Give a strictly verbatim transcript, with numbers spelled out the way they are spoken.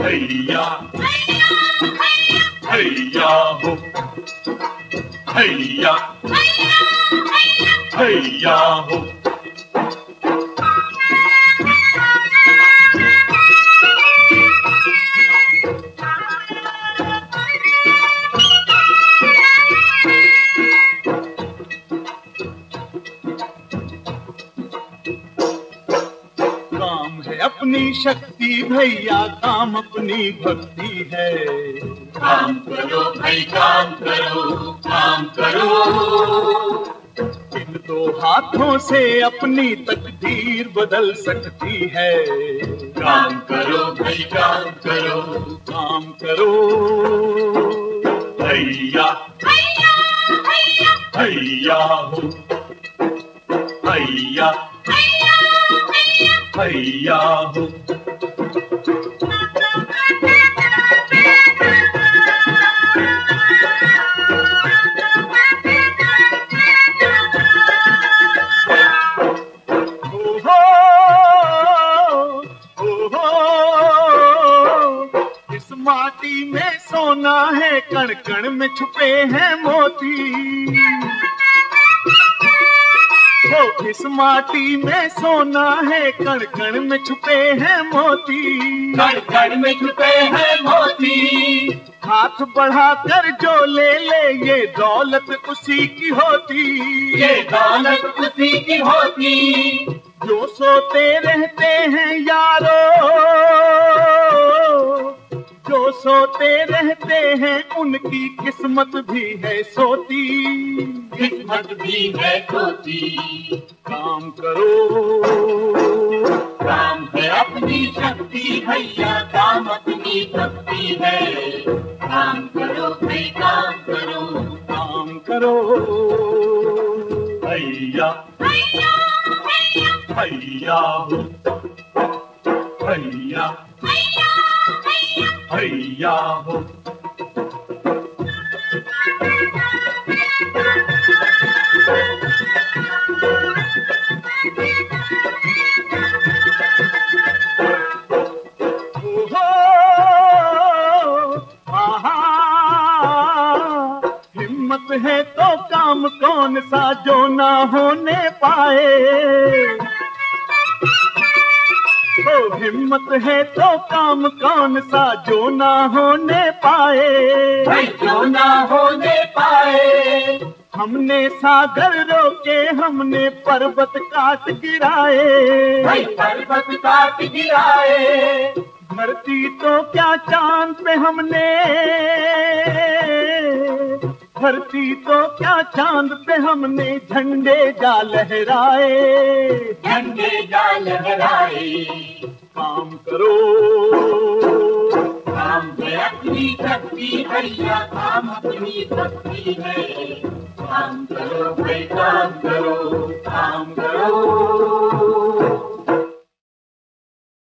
हैया हैया हो, हैया हैया हो। काम है अपनी शक्ति भैया, काम अपनी भक्ति है। काम करो भाई काम करो, काम करो। इन दो हाथों से अपनी तकदीर बदल सकती है। काम करो भाई काम करो, काम करो। हैया हैया हैया हैया हो, हैया हैया हैया हो। इस माटी में सोना है, कण कण में छुपे हैं मोती। हो इस माटी में सोना है, कण कण में छुपे हैं मोती। कण कण में छुपे हैं मोती। हाथ बढ़ाकर जो ले ले ये दौलत उसी की होती। ये दौलत उसी की होती। जो सोते रहते हैं यारो, जो सोते रहते हैं उनकी किस्मत भी है सोती। किस्मत भी है सोती। काम करो, काम है अपनी शक्ति भैया, काम अपनी भक्ति है। काम करो भाई काम करो, काम करो। हैया हैया हैया हैया हो, हैया हैया हैया हैया हो। हिम्मत है तो काम कौन सा जो ना होने पाए। ओ हिम्मत है तो काम कौन सा जो ना होने पाए। भाई जो ना होने पाए। हमने सागर रोके, हमने पर्वत काट गिराए। भाई पर्वत काट गिराए। धरती तो क्या चांद पे हमने, धरती तो क्या चांद पे हमने झंडे जा लहराए। झंडे जा लहराए। काम करो, काम है अपनी शक्ति भैया, काम अपनी भक्ति है। काम करो भाई काम करो, काम करो।